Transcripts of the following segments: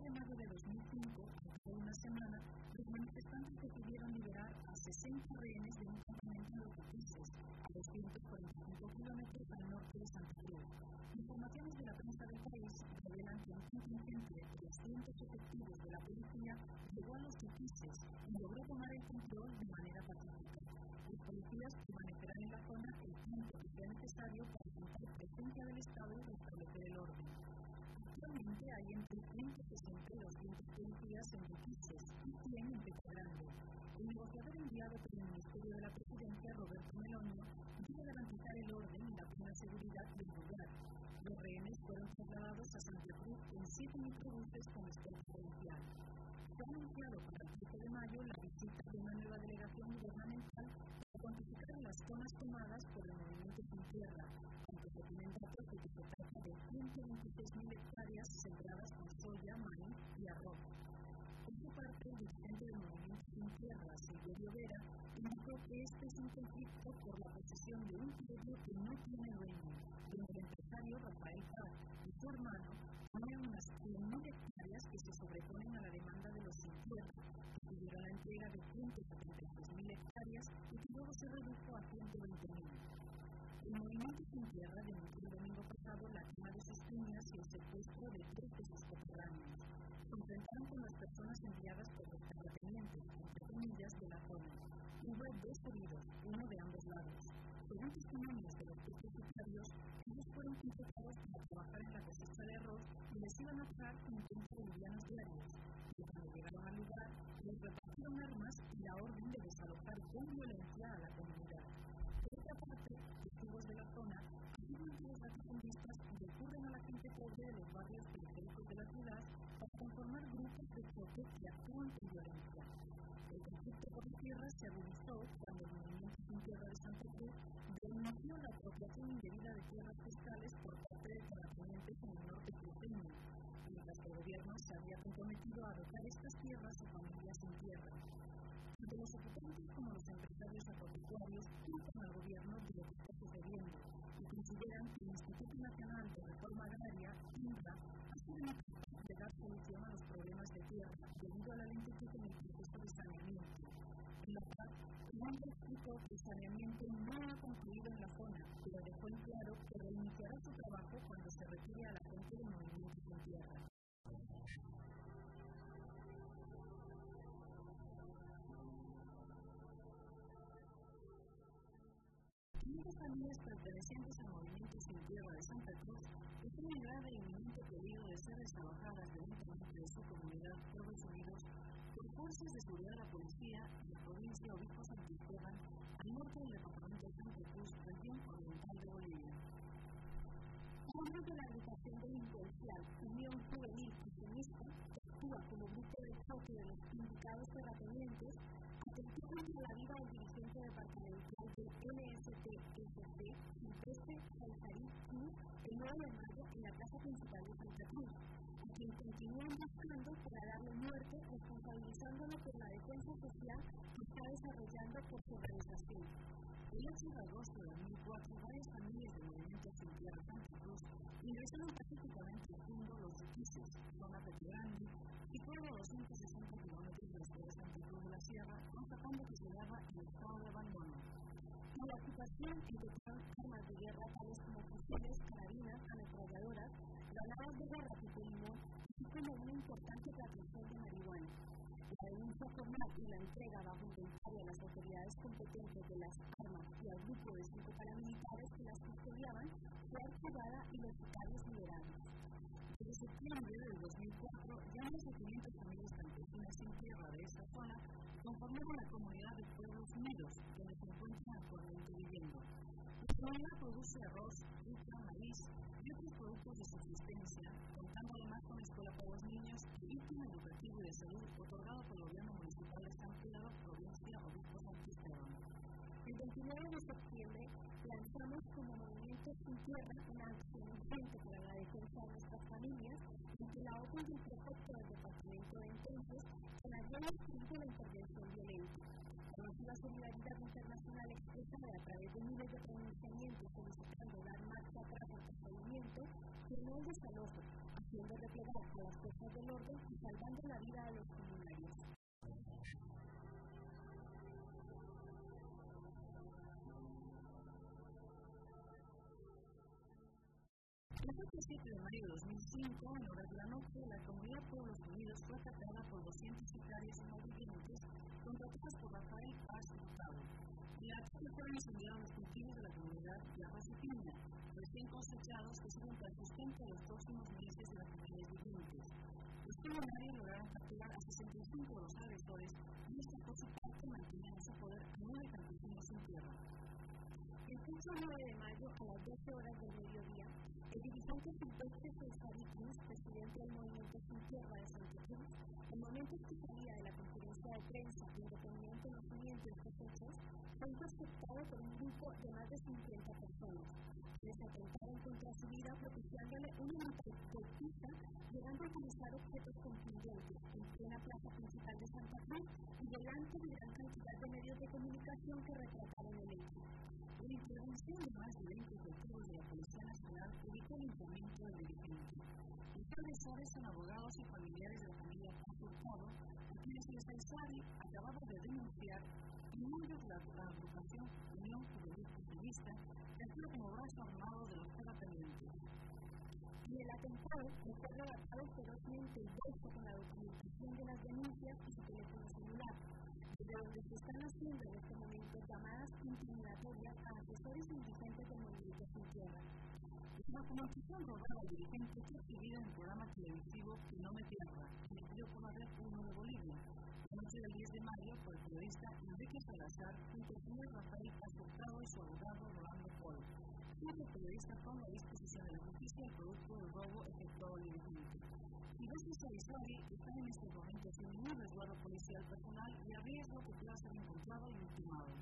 de mayo de 2005, hace una semana, los manifestantes decidieron liberar a 60 rehenes de un campamento de Ocopices, a 245 kilómetros al norte de Santa Cruz. Informaciones de la prensa del país revelan que un contingente de 300 efectivos de la policía llegó a los Ocopices y logró tomar el control de manera pacífica. Los policías permanecerán en la zona el tiempo que sea necesario para evitar presencia del Estado y restablecer el orden. Actualmente hay entre 160 y 200 policías en Ocopices y 100 en Peñagrande. El negociador enviado por el Ministerio de la Presidencia, Roberto Meloni, debe garantizar el orden y la plena seguridad del lugar. Los rehenes fueron trasladados a Santa Cruz en 7 microbuses con escolta policial. Se ha anunciado para el 13 de mayo la visita de una nueva delegación gubernamental para cuantificar las zonas tomadas por el movimiento Sin Tierra, aunque se tienen datos de que se trata de 126.000 hectáreas sembradas con soya, maíz y arroz. Por su parte, el dirigente del movimiento Sin Tierra, Silverio Vera, indicó que este es un conflicto por la posesión de un predio que no tiene dueño, donde el empresario Rafael Paz y su hermano ponen unas 100.000 hectáreas que se sobreponen a la demanda de los Sin Tierra, que pidieron la entrega de 176.000 hectáreas y que luego se redujo a 120.000. El movimiento Sin Tierra denunció el domingo pasado la quema de sus viñas y el secuestro de 3 de sus coterráneos. Se enfrentaron con las personas enviadas por los terratenientes, entre comillas, de la zona. Hubo 2 heridos, uno de ambos lados. Según testimonios de los propietarios, ellos fueron contratados para trabajar en la cosecha de arroz y les iban a pagar 50 bolivianos diarios. Y cuando llegaron al lugar, les repartieron armas y la orden de desalojar con violencia a la comunidad. Por otra parte, testigos de la zona afirman que los latifundistas recurren a la gente pobre de los barrios periféricos de la ciudad para conformar grupos de choque que actúan con violencia. El conflicto por la tierra se agudizó cuando el movimiento Sin Tierra de Santa Cruz denunció la apropiación indebida de tierras fiscales por parte de terratenientes en el norte cruceño, mientras que el gobierno se había comprometido a dotar estas tierras a familias sin tierra. Tanto los ocupantes como los empresarios agropecuarios culpan al gobierno de lo que está sucediendo y consideran que el Instituto Nacional de Reforma Agraria, INRA, ha sido incapaz de dar solución a los problemas de tierra debido a la lentitud en el proceso de saneamiento. En la paz, INRA explicó que el saneamiento no ha concluido en la zona, pero dejó en claro que reiniciará su trabajo cuando se retire a la gente del movimiento Sin Tierra. Muchas familias pertenecientes al movimiento Sin Tierra de Santa Cruz están en grave e inminente peligro de ser desalojadas violentamente de su comunidad producidos por fuerzas de seguridad de la policía de la provincia Obispo Santo Esteban, al norte del departamento de Santa Cruz, región oriental de Bolivia. Miembros de la agrupación delincuencial Unión Juvenil Comunista, que actúa como grupo de choque de los sindicados terratenientes, atentó contra la vida del dirigente departamental del MST-SC, Silvestre Salzarí Cruz, el 9 de mayo en la plaza principal de Santa Cruz, a quien continúan buscando para darle muerte, responsabilizándolo por la defensa social que está desarrollando por su organización. El 8 de agosto de 2004, varias familias del movimiento Sin Tierra Santa Cruz ingresaron pacíficamente al fondo Los Ocopices, zona Peñagrande, situada a 260 kilómetros de la ciudad de Santa Cruz de la Sierra, constatando que se hallaba en estado de abandono. En la ocupación encontraron armas de guerra tales como fusiles, carabinas, ametralladoras, granadas de guerra tipo limón, así como una importante plantación de marihuana. La denuncia formal y la entrega bajo inventario a las autoridades competentes de las armas y al grupo de 5 paramilitares que las custodiaban fue archivada y los sicarios liberados. Desde septiembre del 2004, ya más de 500 familias campesinas sin tierra de esta zona conformaron la comunidad de Pueblos Unidos, donde se encuentran actualmente viviendo. La comunidad produce arroz, fruta, maíz y otros productos de subsistencia, contando además con escuela para los niños y ítem educativo y de salud otorgado por el gobierno municipal de San Pedro, provincia Obispo Santo Esteban. El 29 de septiembre lanzamos como Movimiento Sin Tierra una acción urgente para la defensa de nuestras familias, en que la orden del prefecto del departamento de entonces se la dio al frente de la intervención violenta. Conocí la solidaridad internacional expresada a través de miles de pronunciamientos solicitando dar marcha atrás al procedimiento, que no es desalojo, haciendo replegar a las fuerzas del orden y salvando la vida a los comunarios. El 7 de mayo de 2005, en horas de la noche, la comunidad Pueblos Unidos fue atacada por 200 sicarios y malvivientes contratados por Rafael Paz Hurtado. La ataque fueron incendiados los cultivos de la comunidad de Arroz y Piña, recién cosechados que sirven para el sustento de los próximos meses de las familias vivientes. Los comunarios lograron capturar a 65 de los agresores y estos por su parte mantenían en su poder a 9 campesinos sin tierra. El 9 de mayo, a las 12 horas del mediodía, el dirigente Silvestre César Cruz, presidente del Movimiento Sin Tierra de Santa Cruz, en momentos que salía de la conferencia de prensa independiente de conocimiento de estos hechos, fue interceptado por un grupo de más de 50 personas. Les atentaron contra su vida propiciándole una golpiza, llegando a utilizar objetos contundentes en plena plaza principal de Santa Cruz y delante de gran cantidad de medios de comunicación que retrataron el hecho. La intervención de más de 20 efectivos de la Policía Nacional evitó el incremento del dirigente. Los agresores son abogados y familiares de la familia Paz Hurtado, a quienes el CESARI acababa de denunciar en nombre de la agrupación Unión Juvenil Socialista, que actúa como brazo armado de los terratenientes. Y el atentado fue relatado ferozmente el bolso con la documentación de las denuncias y su teléfono celular, desde donde se están haciendo en este momento llamadas intimidatorias a asesores y dirigentes del Movimiento Sin Tierra. La documentación robada al dirigente fue exhibida en el programa televisivo Que No Me Tierra, emitido por la Red 1 de Bolivia, la noche del 10 de mayo por el periodista Enrique Salazar, junto al señor Rafael Paz Hurtado y su abogado Rolando Polo. El periodista pone a disposición de la justicia el producto del robo efectuado al dirigente. Silvestre César está en estos momentos sin ningún resguardo policial personal y a riesgo que pueda ser encontrado y ultimado.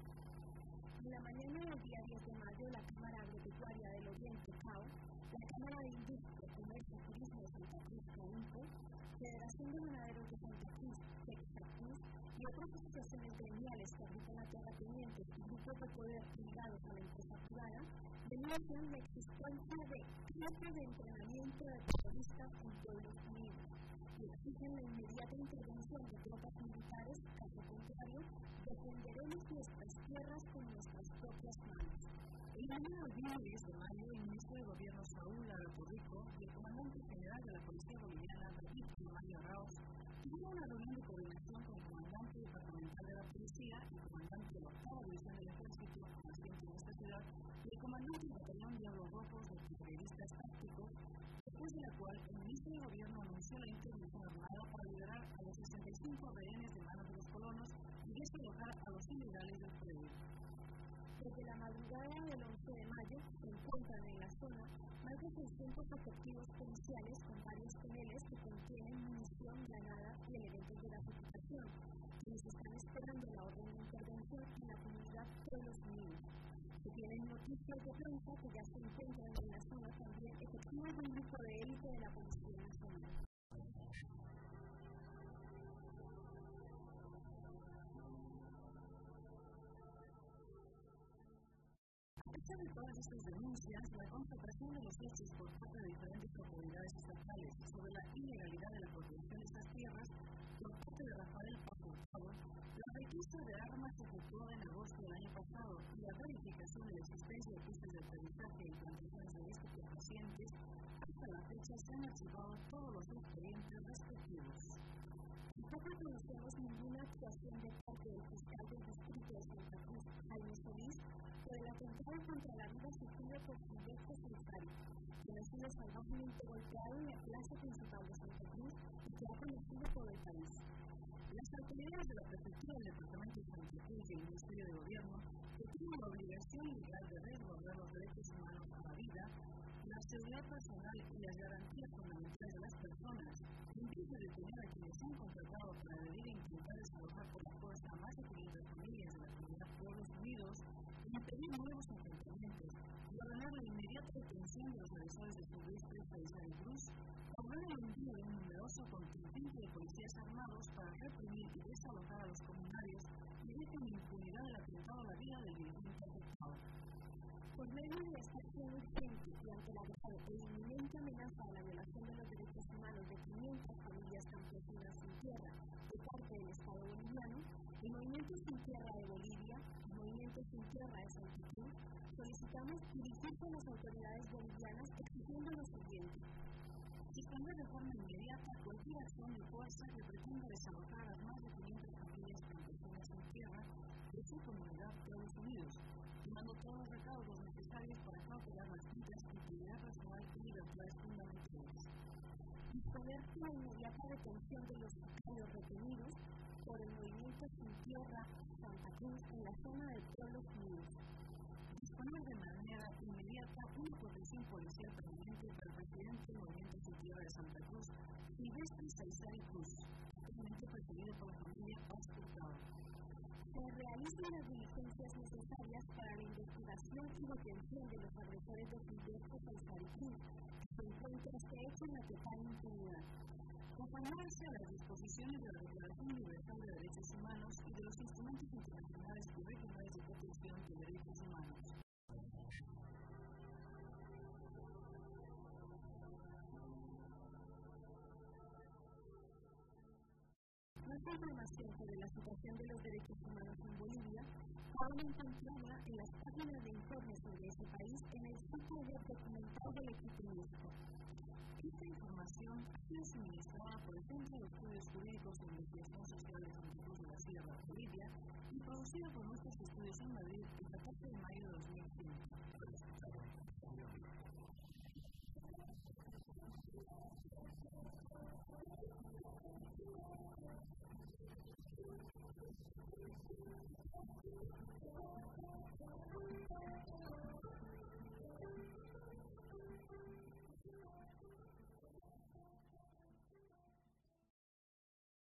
En la mañana del día 10 de mayo, la Cámara Agropecuaria del Oriente, CAO, la Cámara de Industria, Comercio y Turismo de Santa Cruz, CAINCO, Federación de Ganaderos de Santa Cruz, Cruz, y otras asociaciones gremiales que agrupan a terratenientes y grupos de poder ligados a la empresa privada, denuncian la existencia de clases de entrenamiento de terroristas en Pueblos Unidos y exigen la inmediata intervención de tropas militares, caso contrario, defenderemos nuestras tierras con nuestras propias manos. El mañana del 10 de mayo, el ministro de Gobierno Saúl Araporrico y el comandante general de la Policía Boliviana, David Mario Arauz, tuvieron una reunión de coordinación con el comandante departamental de la Policía, el comandante de la 8ª División del Ejército, asiento en esta ciudad, y el comandante del Batallón Diablos Rojos de periodistas tácticos, después de la cual el ministro de Gobierno anunció la intervención armada para liberar a los 65 rehenes de manos de los colonos y desalojar a los ilegales del predio. Desde la madrugada del 11 de mayo se encuentran en la zona más de 600 efectivos policiales con varios toneles que contienen munición, granadas y elementos de gasificación, quienes están esperando la orden de intervención en la comunidad Pueblos Unidos. Se tienen noticias de prensa que ya se encuentran en la zona también efectivos de un grupo de élite de la Policía Nacional. A pesar de todas estas denuncias, la constatación de los hechos por parte de diferentes autoridades estatales sobre la ilegalidad de la protección de estas tierras por parte de Rafael Paz Hurtado, la requisa de armas se efectuó en agosto del año pasado y la verificación de la existencia de pistas de aterrizaje y plantaciones de estupefacientes, hasta la fecha se han archivado todos los expedientes respectivos. Tampoco conocemos ninguna actuación de parte del fiscal del distrito de Santa Cruz, Jaime Solís, por el atentado contra la vida sufrido por Silvestre César, quien ha sido salvajemente golpeado en la plaza principal de Santa Cruz y que ha conocido todo el país. Las autoridades de la Prefectura del Departamento de Santa Cruz y el Ministerio de Gobierno, que tienen la obligación legal de resguardar los derechos humanos a la vida, la seguridad personal y las garantías fundamentales de las personas, en vez de detener a quienes han contratado para agredir e intentar desalojar por la fuerza a más de 500 familias de la comunidad Pueblos Unidos, y impedir nuevos enfrentamientos, y ordenar la inmediata detención de los agresores de Silvestre César Cruz, ordena el envío de un numeroso contingente de policías armados para reprimir y desalojar a los comunarios y dejen impunidad el atentado a la vida del dirigente afectado. Por medio de esta acción urgente y ante la grave e inminente amenaza a la violación de los derechos El Movimiento Sin Tierra de Bolivia, el Movimiento Sin Tierra de Santa Cruz, solicitamos dirigirse a las autoridades bolivianas exigiendo lo siguiente: suspender de forma inmediata cualquier acción de fuerza que pretenda desalojar a las más de 500 familias campesinas sin tierra de su comunidad de Estados Unidos, tomando todos los recaudos necesarios para cautelar las vidas, integridad personal y libertades fundamentales. Disponer la inmediata detención de los sicarios retenidos por el Movimiento Sin Tierra Santa Cruz en la zona de Pueblos Unidos. Disponer de manera inmediata una protección policial permanente para el presidente del Movimiento Sin Tierra de Santa Cruz, Silvestre Saizari Cruz, actualmente perseguido por la familia Paz Hurtado. Se realicen las diligencias necesarias para la investigación y detención de los agresores de Silvestre Saizari Cruz, que se encuentra este hecho en la total impunidad. Conformarse a las disposiciones de la Declaración Universal de Derechos Humanos y de los instrumentos internacionales y regionales de protección de derechos humanos. Nuestra información sobre la situación de los derechos humanos en Bolivia pueden encontrarla en las páginas de informes sobre este país en el sitio web documental del equipo UNESCO. Esta información ha sido suministrada por el Centro de Estudios Jurídicos e Investigación Social de Santa Cruz de la Sierra, Bolivia, y producida por nuestros estudios en Madrid el 14 de mayo de 2015.